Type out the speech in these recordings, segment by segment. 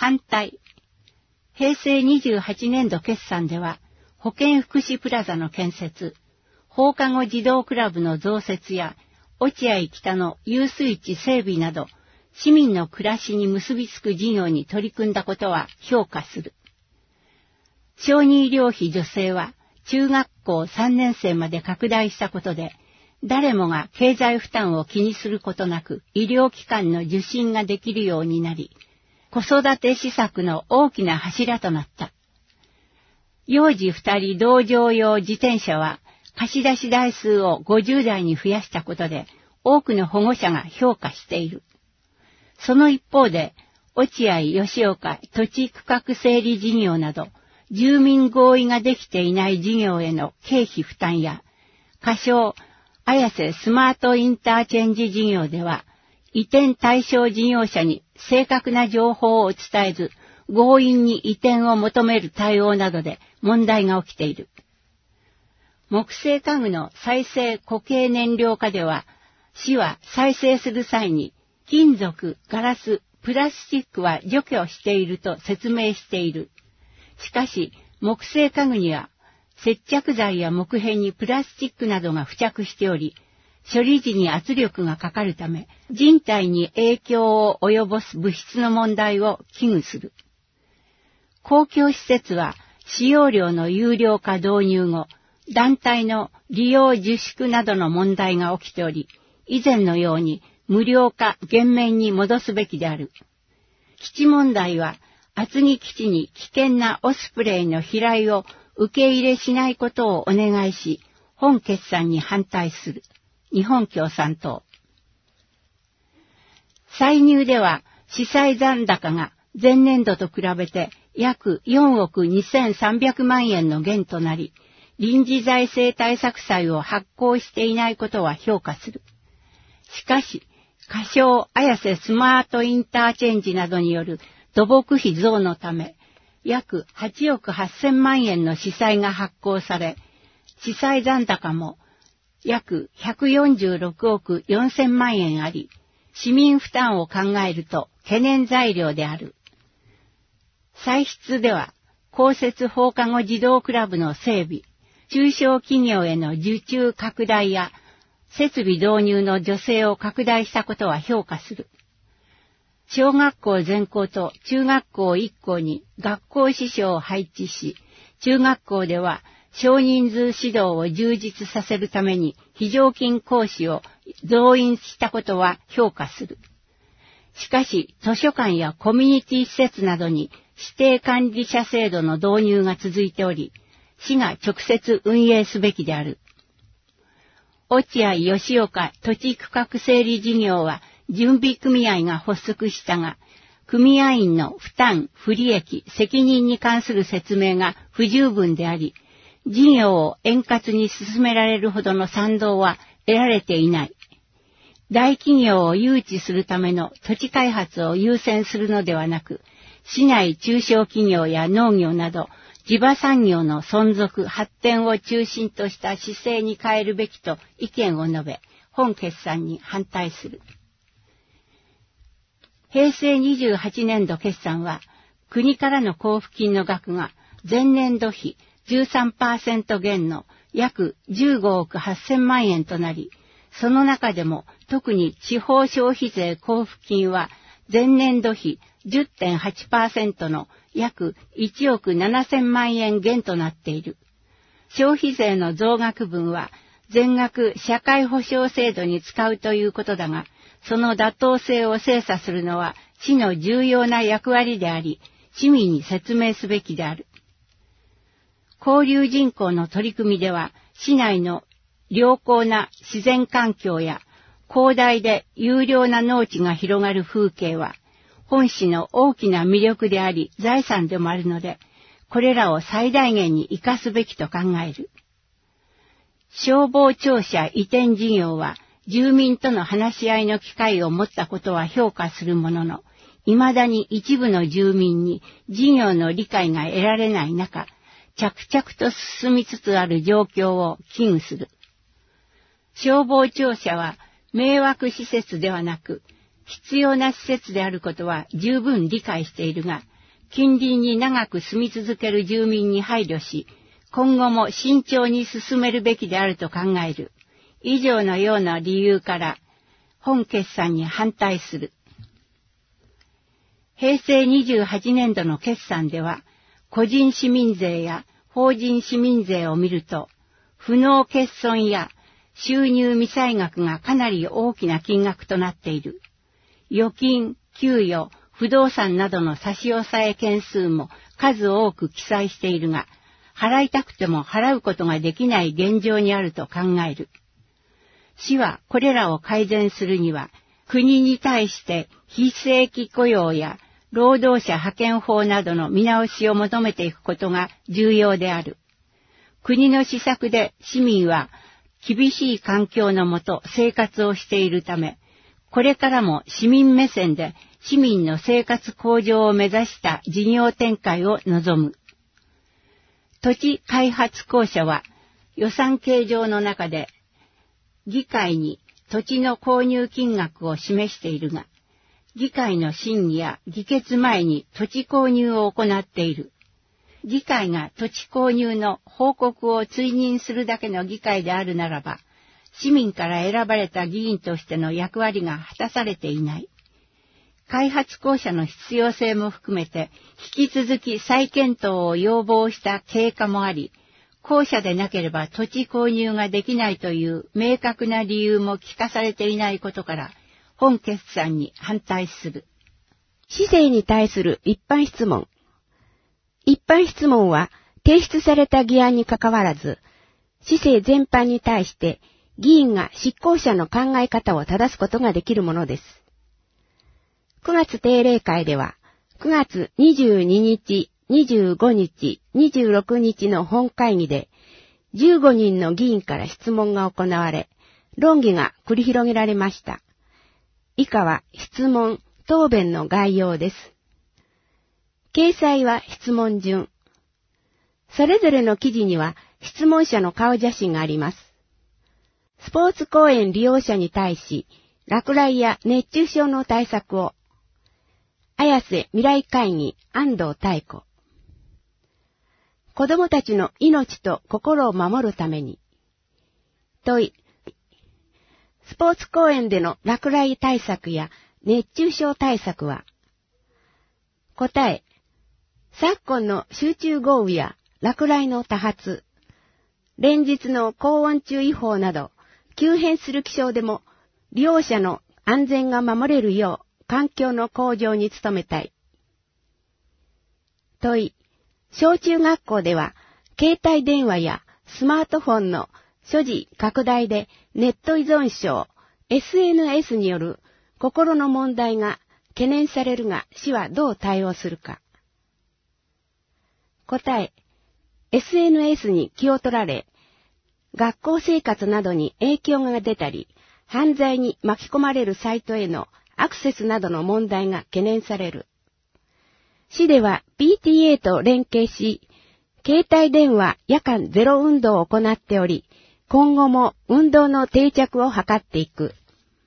反対。平成28年度決算では、保健福祉プラザの建設、放課後児童クラブの増設や、落合北の遊水地整備など、市民の暮らしに結びつく事業に取り組んだことは評価する。小児医療費助成は、中学校3年生まで拡大したことで、誰もが経済負担を気にすることなく医療機関の受診ができるようになり、子育て施策の大きな柱となった。幼児2人同乗用自転車は貸し出し台数を50台に増やしたことで多くの保護者が評価している。その一方で、落合吉岡土地区画整理事業など、住民合意ができていない事業への経費負担や、仮称綾瀬スマートインターチェンジ事業では、移転対象事業者に正確な情報を伝えず、強引に移転を求める対応などで問題が起きている。木製家具の再生固形燃料化では、市は再生する際に、金属、ガラス、プラスチックは除去していると説明している。しかし、木製家具には、接着剤や木片にプラスチックなどが付着しており、処理時に圧力がかかるため、人体に影響を及ぼす物質の問題を危惧する。公共施設は、使用料の有料化導入後、団体の利用自粛などの問題が起きており、以前のように無料化減免に戻すべきである。基地問題は、厚木基地に危険なオスプレイの飛来を受け入れしないことをお願いし、本決算に反対する。日本共産党。歳入では、司債残高が前年度と比べて約4億2300万円の減となり、臨時財政対策債を発行していないことは評価する。しかし、仮称綾瀬スマートインターチェンジなどによる土木費増のため、約8億8000万円の司債が発行され、司債残高も約146億4000万円あり、市民負担を考えると懸念材料である。歳出では、公設放課後児童クラブの整備、中小企業への受注拡大や、設備導入の助成を拡大したことは評価する。小学校全校と中学校1校に学校司書を配置し、中学校では少人数指導を充実させるために非常勤講師を増員したことは評価する。しかし、図書館やコミュニティ施設などに指定管理者制度の導入が続いており、市が直接運営すべきである。落合吉岡土地区画整理事業は準備組合が発足したが、組合員の負担、不利益、責任に関する説明が不十分であり、事業を円滑に進められるほどの賛同は得られていない。大企業を誘致するための土地開発を優先するのではなく、市内中小企業や農業など、地場産業の存続、発展を中心とした姿勢に変えるべきと意見を述べ、本決算に反対する。平成28年度決算は、国からの交付金の額が前年度比 13% 減の約15億8000万円となり、その中でも特に地方消費税交付金は前年度比 10.8% の約1億7000万円減となっている。消費税の増額分は全額社会保障制度に使うということだが、その妥当性を精査するのは市の重要な役割であり、市民に説明すべきである。交流人口の取り組みでは、市内の良好な自然環境や広大で優良な農地が広がる風景は、本市の大きな魅力であり財産でもあるので、これらを最大限に生かすべきと考える。消防庁舎移転事業は、住民との話し合いの機会を持ったことは評価するものの、未だに一部の住民に事業の理解が得られない中、着々と進みつつある状況を危惧する。消防庁舎は迷惑施設ではなく、必要な施設であることは十分理解しているが、 近隣に長く住み続ける住民に配慮し、今後も慎重に進めるべきであると考える。以上のような理由から、本決算に反対する。平成28年度の決算では、個人市民税や法人市民税を見ると、不納欠損や収入未済額がかなり大きな金額となっている。預金、給与、不動産などの差し押さえ件数も数多く記載しているが、払いたくても払うことができない現状にあると考える。市はこれらを改善するには、国に対して非正規雇用や労働者派遣法などの見直しを求めていくことが重要である。国の施策で市民は厳しい環境のもと生活をしているため、これからも市民目線で市民の生活向上を目指した事業展開を望む。土地開発公社は予算計上の中で議会に土地の購入金額を示しているが、議会の審議や議決前に土地購入を行っている。議会が土地購入の報告を追認するだけの議会であるならば、市民から選ばれた議員としての役割が果たされていない。開発公社の必要性も含めて、引き続き再検討を要望した経過もあり、公社でなければ土地購入ができないという明確な理由も聞かされていないことから、本決算に反対する。 市政に対する一般質問。一般質問は提出された議案にかかわらず、市政全般に対して議員が執行者の考え方を正すことができるものです。9月定例会では、9月22日、25日、26日の本会議で、15人の議員から質問が行われ、論議が繰り広げられました。以下は質問、答弁の概要です。掲載は質問順。それぞれの記事には質問者の顔写真があります。スポーツ公園利用者に対し、落雷や熱中症の対策を。綾瀬未来会議安藤妙子。子供たちの命と心を守るために。問い。スポーツ公園での落雷対策や熱中症対策は。答え。昨今の集中豪雨や落雷の多発、連日の高温注意報など、急変する気象でも利用者の安全が守れるよう環境の向上に努めたい。問い。小中学校では携帯電話やスマートフォンの所持拡大でネット依存症、SNS による心の問題が懸念されるが、市はどう対応するか。答え。SNS に気を取られ、学校生活などに影響が出たり、犯罪に巻き込まれるサイトへのアクセスなどの問題が懸念される。市では PTA と連携し、携帯電話夜間ゼロ運動を行っており、今後も運動の定着を図っていく。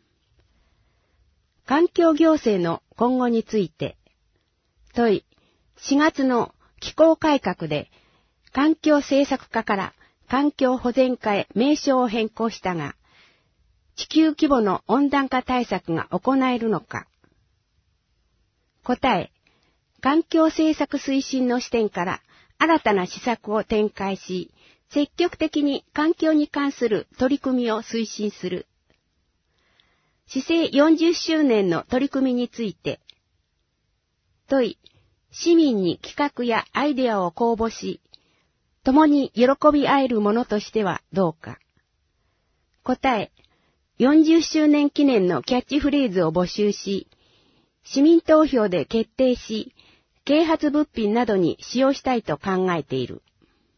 環境行政の今後について。問い。4月の気候改革で、環境政策課から環境保全課へ名称を変更したが、地球規模の温暖化対策が行えるのか。答え。環境政策推進の視点から新たな施策を展開し、積極的に環境に関する取り組みを推進する。市政40周年の取り組みについて。問い。市民に企画やアイデアを公募し、共に喜び合えるものとしてはどうか。答え。40周年記念のキャッチフレーズを募集し、市民投票で決定し、啓発物品などに使用したいと考えている。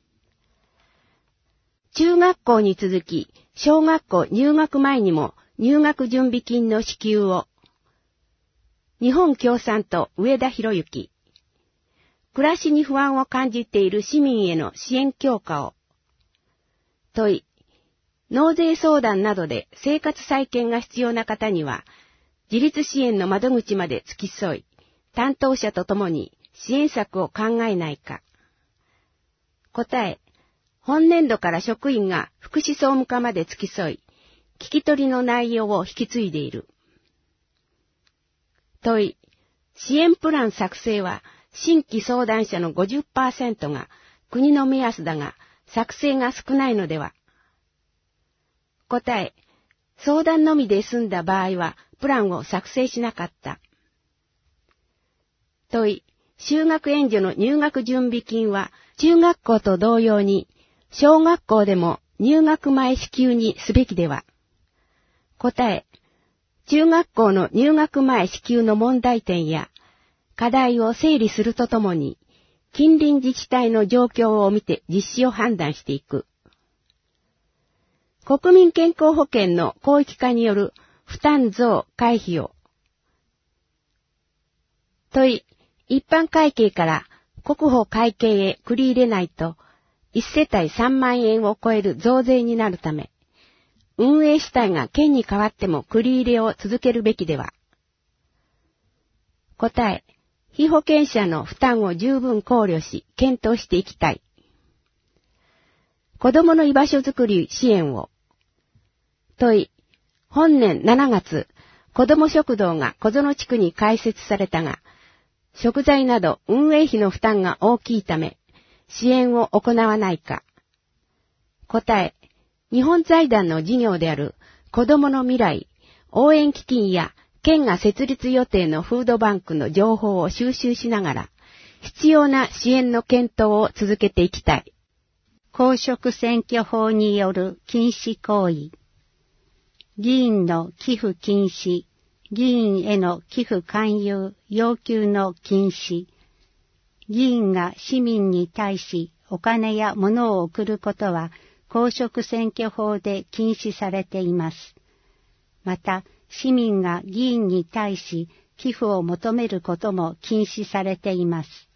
中学校に続き、小学校入学前にも入学準備金の支給を。日本共産党上田博之。暮らしに不安を感じている市民への支援強化を。問い。納税相談などで生活再建が必要な方には、自立支援の窓口まで付き添い、担当者とともに支援策を考えないか。答え、本年度から職員が福祉総務課まで付き添い、聞き取りの内容を引き継いでいる。問い、支援プラン作成は新規相談者の 50% が国の目安だが、作成が少ないのでは。答え、相談のみで済んだ場合はプランを作成しなかった。問い、就学援助の入学準備金は中学校と同様に小学校でも入学前支給にすべきでは。答え、中学校の入学前支給の問題点や課題を整理するとともに、近隣自治体の状況を見て実施を判断していく。国民健康保険の広域化による負担増回避を。問い、一般会計から国保会計へ繰り入れないと、一世帯3万円を超える増税になるため、運営主体が県に代わっても繰り入れを続けるべきでは。答え、被保険者の負担を十分考慮し、検討していきたい。子どもの居場所づくり支援を。問い、本年7月、子ども食堂が小園地区に開設されたが、食材など運営費の負担が大きいため、支援を行わないか。答え、日本財団の事業である子どもの未来応援基金や県が設立予定のフードバンクの情報を収集しながら、必要な支援の検討を続けていきたい。 公職選挙法による禁止行為。議員の寄付禁止、議員への寄付勧誘、要求の禁止。議員が市民に対しお金や物を送ることは公職選挙法で禁止されています。また、市民が議員に対し寄付を求めることも禁止されています。